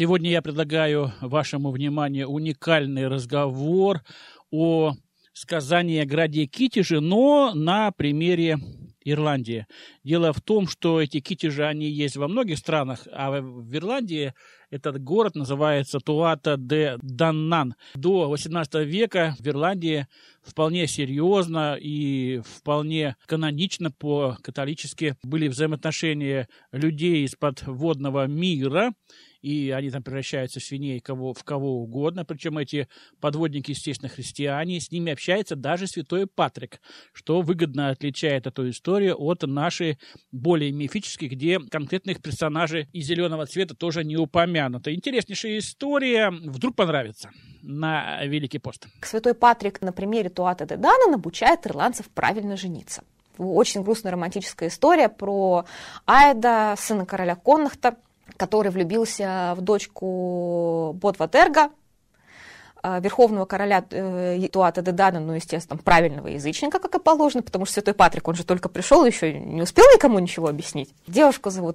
Сегодня я предлагаю вашему вниманию уникальный разговор о сказании о граде Китеже, но на примере Ирландии. Дело в том, что эти китежи, они есть во многих странах, а в Ирландии этот город называется Туата-де-Даннан. До 18 века в Ирландии вполне серьезно и вполне канонично по-католически были взаимоотношения людей из подводного мира, и они там превращаются в свиней в кого угодно. Причем эти подводники, естественно, христиане. С ними общается даже святой Патрик, что выгодно отличает эту историю от нашей более мифической, где конкретных персонажей из зеленого цвета тоже не упомянуто. Интереснейшая история. Вдруг понравится на Великий пост. Святой Патрик на примере Туата-де-Даннан обучает ирландцев правильно жениться. Очень грустная романтическая история про Аэда, сына короля Коннахта, который влюбился в дочку Бодва-Дерга, верховного короля Туата-де-Даннан, ну, естественно, правильного язычника, как и положено, потому что святой Патрик, он же только пришел, еще не успел никому ничего объяснить. Девушку зовут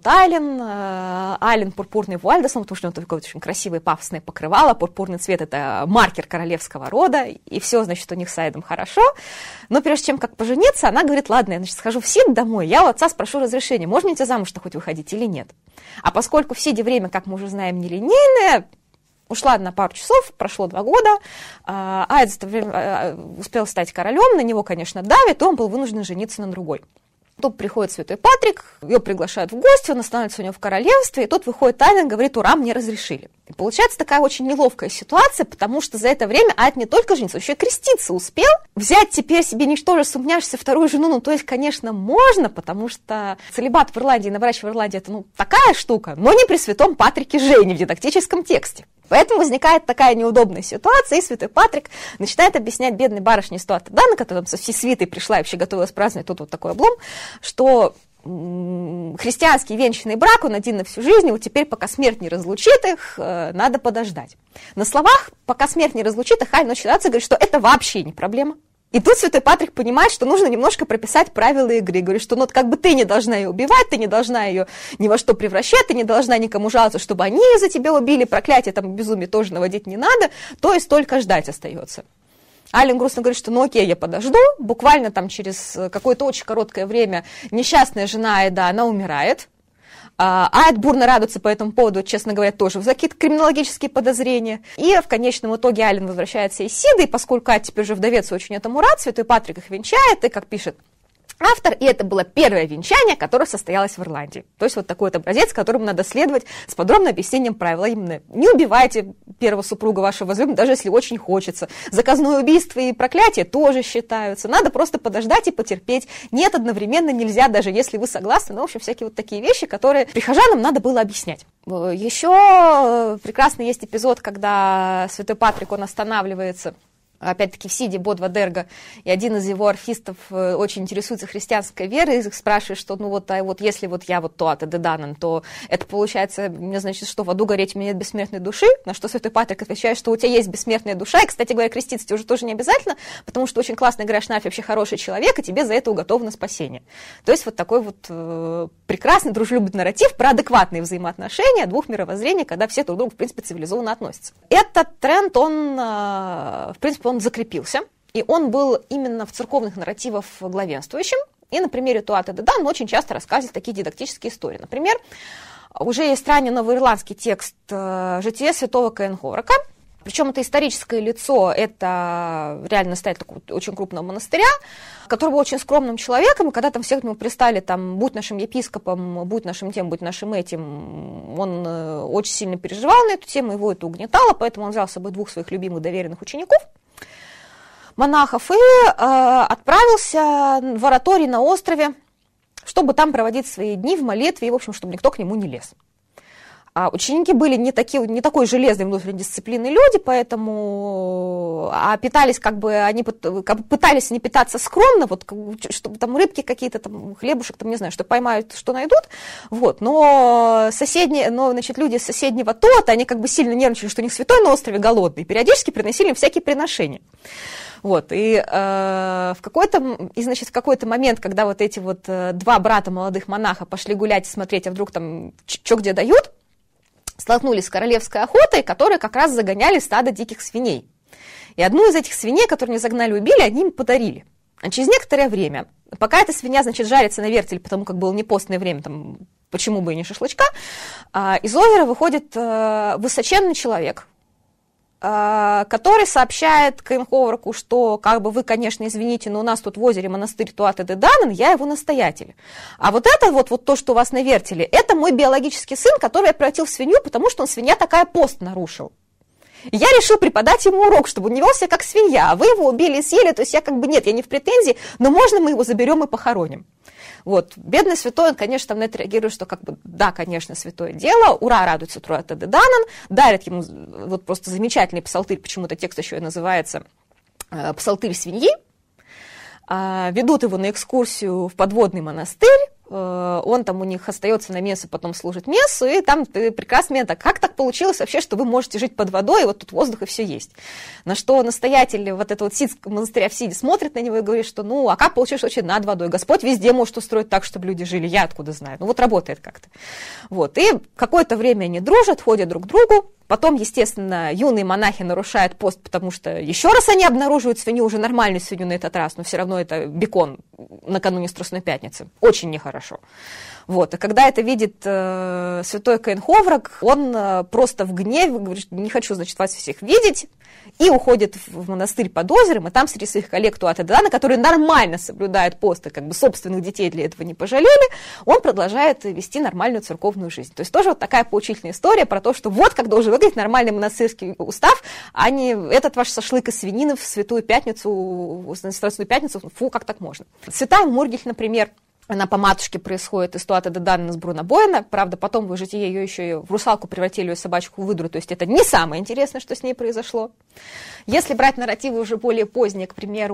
Айлен пурпурный вуальдосом, потому что у него такое очень красивое пафосное покрывало, пурпурный цвет — это маркер королевского рода, и все, значит, у них с Айдом хорошо. Но прежде чем как пожениться, она говорит: ладно, я, значит, схожу в Сид домой, я у отца спрошу разрешения, можно мне замуж-то хоть выходить или нет. А поскольку в Сиде время, как мы уже знаем, нелинейное, ушла на пару часов, прошло 2 года, Аэд за это время успел стать королем, на него, конечно, давит, и он был вынужден жениться на другой. Тут приходит святой Патрик, ее приглашают в гости, он останавливается у него в королевстве, и тут выходит Айлен, говорит: ура, мне разрешили. И получается такая очень неловкая ситуация, потому что за это время Аэд не только женится, еще и креститься успел. Взять теперь себе ничтоже сумняшься вторую жену, ну, то есть, конечно, можно, потому что целибат в Ирландии, на браче в Ирландии — это, ну, такая штука, но не при святом Патрике Жене в дидактическом тексте. Поэтому возникает такая неудобная ситуация, и святой Патрик начинает объяснять бедной барышне из Туата-де-Даннан, которая там со всей свитой пришла и вообще готовилась праздновать, тут вот такой облом, что христианский венчанный брак, он один на всю жизнь, и вот теперь, пока смерть не разлучит их, надо подождать. На словах, пока смерть не разлучит их, Айлен считается, говорит, что это вообще не проблема. И тут святой Патрик понимает, что нужно немножко прописать правила игры. Говорит, что ну, как бы ты не должна ее убивать, ты не должна ее ни во что превращать, ты не должна никому жаловаться, чтобы они за тебя убили, проклятие, там, безумие тоже наводить не надо, то есть только ждать остается. Айлен грустно говорит, что ну окей, я подожду. Буквально там через какое-то очень короткое время несчастная жена Аэда, она умирает. Аэд бурно радуется по этому поводу, честно говоря, тоже за какие-то криминологические подозрения. И в конечном итоге Айлен возвращается из Сида, и поскольку Аэд теперь уже вдовец и очень этому рад, святой Патрик их венчает, и, как пишет автор, и это было первое венчание, которое состоялось в Ирландии. То есть вот такой вот образец, которому надо следовать с подробным объяснением правил. Именно не убивайте первого супруга вашего возлюбленного, даже если очень хочется. Заказное убийство и проклятие тоже считаются. Надо просто подождать и потерпеть. Нет, одновременно нельзя, даже если вы согласны. Ну, в общем, всякие вот такие вещи, которые прихожанам надо было объяснять. Еще прекрасно есть эпизод, когда святой Патрик, он останавливается опять-таки в Сиде Бодва-Дерга, и один из его орфистов очень интересуется христианской верой, и спрашивает, что ну вот, а вот если вот я вот Туата-де-Даннан, то это получается, мне значит, что в аду гореть у меня нет бессмертной души, на что святой Патрик отвечает, что у тебя есть бессмертная душа, и, кстати говоря, креститься тебе уже тоже не обязательно, потому что очень классно играешь на арфе, вообще хороший человек, и тебе за это уготовано спасение. То есть вот такой вот прекрасный, дружелюбный нарратив про адекватные взаимоотношения двух мировоззрений, когда все друг к другу, в принципе, цивилизованно относятся. Этот тренд, он, в принципе, он закрепился, и он был именно в церковных нарративах главенствующим, и на примере Туата-де-Даннан очень часто рассказывают такие дидактические истории. Например, уже есть ранний новоирландский текст «Житие святого Каин-Хорака», причем это историческое лицо, это реально настоятель такого очень крупного монастыря, который был очень скромным человеком, и когда там все к нему пристали, там, будь нашим епископом, будь нашим тем, будь нашим этим, он очень сильно переживал на эту тему, его это угнетало, поэтому он взял с собой 2 своих любимых доверенных учеников, монахов, и отправился в ораторий на острове, чтобы там проводить свои дни в молитве, и, в общем, чтобы никто к нему не лез. А ученики были не такой железной внутренней дисциплины люди, поэтому питались они пытались не питаться скромно, вот, чтобы там рыбки какие-то, там, хлебушек, там, не знаю, что поймают, что найдут, вот, но люди с соседнего Туата, они как бы сильно нервничали, что у них святой на острове голодный, и периодически приносили им всякие приношения. Вот, и в какой-то момент, когда вот эти вот 2 брата молодых монаха пошли гулять и смотреть, а вдруг там что где дают, столкнулись с королевской охотой, которые как раз загоняли стадо диких свиней. И одну из этих свиней, которую они загнали, убили, они им подарили. А через некоторое время, пока эта свинья, значит, жарится на вертеле, потому как было не постное время, там, почему бы и не шашлычка, из озера выходит высоченный человек, который сообщает Кейн Ховраку, что, как бы, вы, конечно, извините, но у нас тут в озере монастырь Туатha-Дэ-Даннан, я его настоятель. А вот это вот то, что у вас на вертеле, это мой биологический сын, который я превратил в свинью, потому что он, свинья такая, пост нарушил. И я решил преподать ему урок, чтобы он не вел себя как свинья, а вы его убили и съели, то есть я как бы, нет, я не в претензии, но можно мы его заберем и похороним. Вот, бедный святой, он, конечно, там на это реагирует, что как бы, да, конечно, святое дело, ура, радуется Туатha-Дэ-Даннан, дарит ему вот просто замечательный псалтырь, почему-то текст еще и называется «Псалтырь свиньи», ведут его на экскурсию в подводный монастырь, он там у них остается на мессу, потом служит мессу, и там прекрасно момент, как так получилось вообще, что вы можете жить под водой, и вот тут воздух и все есть. На что настоятель вот этого сидского монастыря в Сиде смотрит на него и говорит, что ну, а как получилось вообще над водой? Господь везде может устроить так, чтобы люди жили, я откуда знаю? Ну вот работает как-то. Вот, и какое-то время они дружат, ходят друг к другу. Потом, естественно, юные монахи нарушают пост, потому что еще раз они обнаруживают свинью, уже нормальную свинью на этот раз, но все равно это бекон накануне Страстной Пятницы. Очень нехорошо. Вот. И когда это видит святой Кейн Ховрак, он просто в гневе говорит, не хочу, значит, вас всех видеть, и уходит в монастырь под озером, и там среди своих коллег Туатha-Дэ-Даннана, которые нормально соблюдают пост, и как бы собственных детей для этого не пожалели, он продолжает вести нормальную церковную жизнь. То есть тоже вот такая поучительная история про то, что вот как должен выглядеть нормальный монастырский устав, а не этот ваш шашлык из свинины в Святую Пятницу, на Страстную Пятницу, фу, как так можно. Святая Мургель, например, она по матушке происходит из Туатha-Дэ-Даннана с Бруно Боэна. Правда, потом в житие ее еще и в русалку превратили, ее собачку в выдру. То есть это не самое интересное, что с ней произошло. Если брать нарративы уже более поздние, к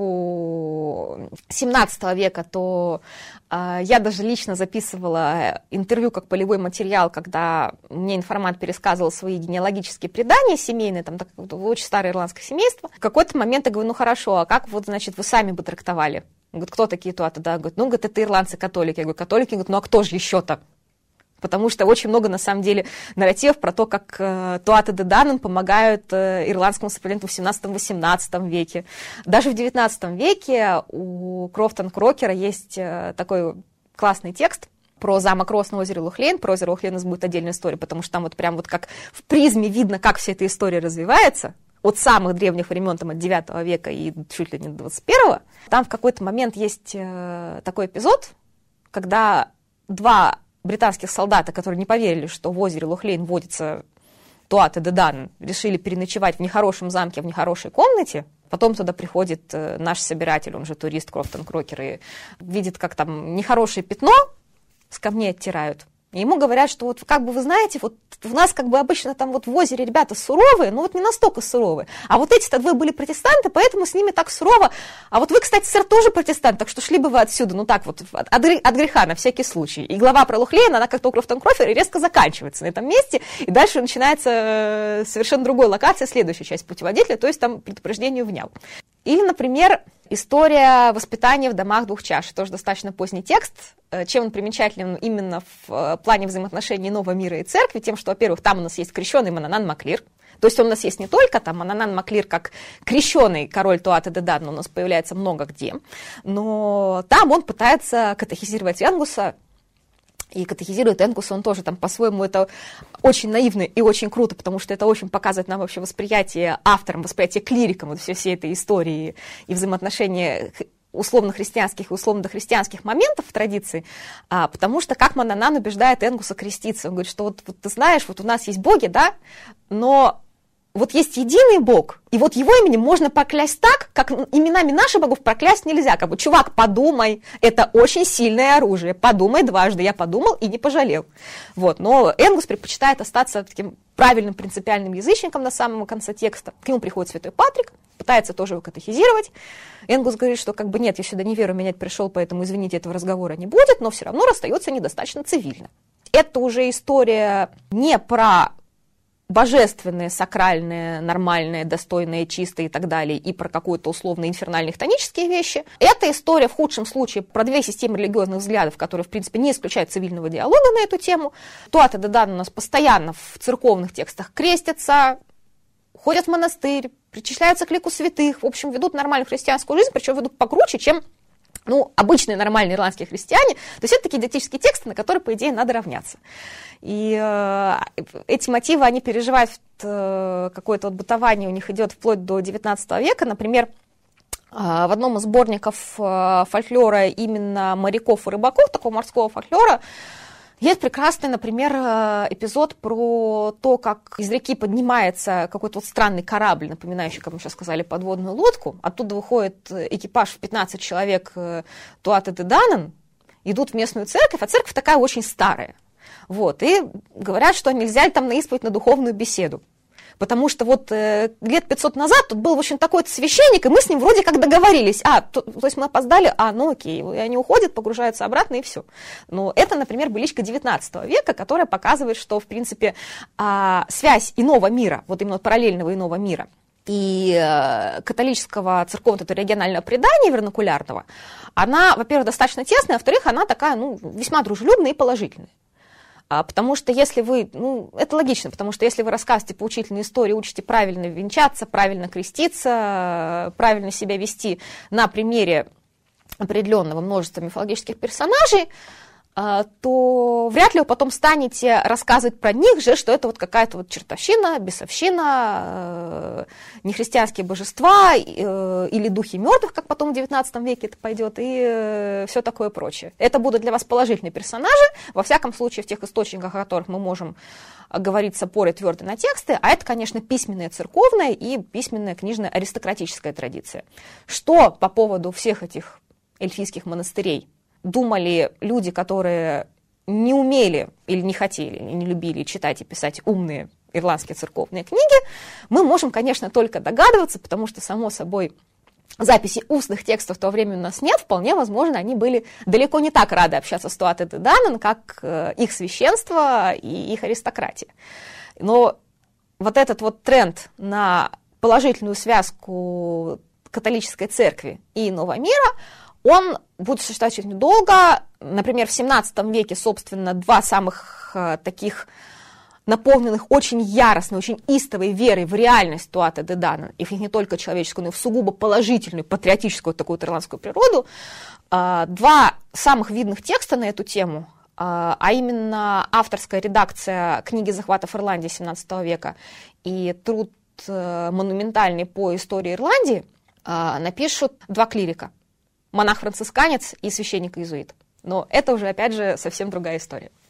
примеру, 17 века, то я даже лично записывала интервью как полевой материал, когда мне информант пересказывал свои генеалогические предания семейные, там очень старое ирландское семейство. В какой-то момент я говорю, ну хорошо, а как вот, значит, вы сами бы трактовали? Он говорит, кто такие Туатha? Да, говорит, ну, говорит, это ирландцы-католики. Я говорю, католики? Говорит, ну, а кто же еще-то? Потому что очень много, на самом деле, нарративов про то, как Туатha-Дэ-Даннан помогают ирландскому сопротивлению в 17-18 веке. Даже в 19 веке у Крофтон Крокера есть такой классный текст про замок Росс на озере Лохлейн. Про озеро Лохлейн у нас будет отдельная история, потому что там вот прям вот как в призме видно, как вся эта история развивается. От самых древних времен, там, от 9 века и чуть ли не до 21-го, там в какой-то момент есть такой эпизод, когда два британских солдата, которые не поверили, что в озере Лохлейн водится Туатha-Дэ-Даннан, решили переночевать в нехорошем замке, в нехорошей комнате. Потом туда приходит наш собиратель, он же турист Крофтон Крокер, и видит, как там нехорошее пятно с камней оттирают. И ему говорят, что вот как бы вы знаете, вот у нас как бы обычно там вот в озере ребята суровые, но вот не настолько суровые. А вот эти-то двое были протестанты, поэтому с ними так сурово. А вот вы, кстати, сэр, тоже протестант, так что шли бы вы отсюда, ну так вот, от греха на всякий случай. И глава про Лохлейн, она как-то у Крофтон Крокера резко заканчивается на этом месте, и дальше начинается совершенно другой локация, следующая часть путеводителя, то есть там предупреждение внял. Или, например, история воспитания в домах двух чаш, тоже достаточно поздний текст. Чем он примечателен именно в плане взаимоотношений нового мира и церкви? Тем, что, во-первых, там у нас есть крещеный Мананан Маклир. То есть он у нас есть не только там Мананан Маклир как крещеный король Туатha-Дэ-Даннана, у нас появляется много где, но там он пытается катехизировать Энгуса. И катехизирует Энгуса он тоже там по-своему, это очень наивно и очень круто, потому что это очень показывает нам вообще восприятие автором, восприятие клириком вот всей этой истории и взаимоотношения условно-христианских и условно-дохристианских моментов в традиции, потому что как Мананан убеждает Энгуса креститься. Он говорит, что вот ты знаешь, вот у нас есть боги, да, но вот есть единый Бог, и вот его именем можно проклясть так, как именами наших богов проклясть нельзя. Как бы, чувак, подумай, это очень сильное оружие, подумай дважды. Я подумал и не пожалел. Вот. Но Энгус предпочитает остаться таким правильным принципиальным язычником на самом конце текста. К нему приходит святой Патрик, пытается тоже его катехизировать. Энгус говорит, что как бы нет, я сюда не веру, менять пришел, поэтому, извините, этого разговора не будет, но все равно расстается недостаточно цивильно. Это уже история не про божественное, сакральное, нормальное, достойное, чистое и так далее, и про какие-то условно инфернальные хтонические вещи. Эта история в худшем случае про две системы религиозных взглядов, которые, в принципе, не исключают цивильного диалога на эту тему. Туата де Дан у нас постоянно в церковных текстах крестятся, ходят в монастырь, причисляются к лику святых, в общем, ведут нормальную христианскую жизнь, причем ведут покруче, чем обычные нормальные ирландские христиане. То есть это такие диалектические тексты, на которые, по идее, надо равняться. И эти мотивы, они переживают какое-то бытование, у них идет вплоть до XIX века. Например, в одном из сборников фольклора именно моряков и рыбаков, такого морского фольклора, есть прекрасный, например, эпизод про то, как из реки поднимается какой-то странный корабль, напоминающий, как мы сейчас сказали, подводную лодку. Оттуда выходит экипаж в 15 человек Туата де Даннен, идут в местную церковь, а церковь такая очень старая. И говорят, что нельзя ли там на исповедь, на духовную беседу. Потому что лет 500 назад тут был, в общем, такой-то священник, и мы с ним вроде как договорились. То есть мы опоздали, окей. И они уходят, погружаются обратно, и все. Но это, например, быличка XIX века, которая показывает, что, в принципе, связь иного мира, именно параллельного иного мира, и католического церковного регионального предания вернакулярного, она, во-первых, достаточно тесная, а во-вторых, она такая, весьма дружелюбная и положительная. Потому что если вы, это логично, потому что если вы рассказываете поучительные истории, учите правильно венчаться, правильно креститься, правильно себя вести на примере определенного множества мифологических персонажей, то вряд ли вы потом станете рассказывать про них же, что это какая-то чертовщина, бесовщина, нехристианские божества или духи мертвых, как потом в XIX веке это пойдет, и все такое прочее. Это будут для вас положительные персонажи, во всяком случае в тех источниках, о которых мы можем говорить с опорой твердо на тексты, а это, конечно, письменная церковная и письменная книжная аристократическая традиция. Что по поводу всех этих эльфийских монастырей думали люди, которые не умели или не хотели, или не любили читать и писать умные ирландские церковные книги, мы можем, конечно, только догадываться, потому что, само собой, записей устных текстов в то время у нас нет, вполне возможно, они были далеко не так рады общаться с Туатой де Даннен, как их священство и их аристократия. Но этот тренд на положительную связку католической церкви и иного мира, он будет существовать очень долго. Например, в XVII веке, собственно, два самых таких наполненных очень яростной, очень истовой верой в реальность Туата де Даннен, и в них не только человеческую, но и в сугубо положительную, патриотическую такую ирландскую природу, два самых видных текста на эту тему, а именно авторская редакция книги захватов Ирландии XVII века и труд монументальный по истории Ирландии, напишут два клирика. Монах-францисканец и священник-иезуит. Но это уже, опять же, совсем другая история.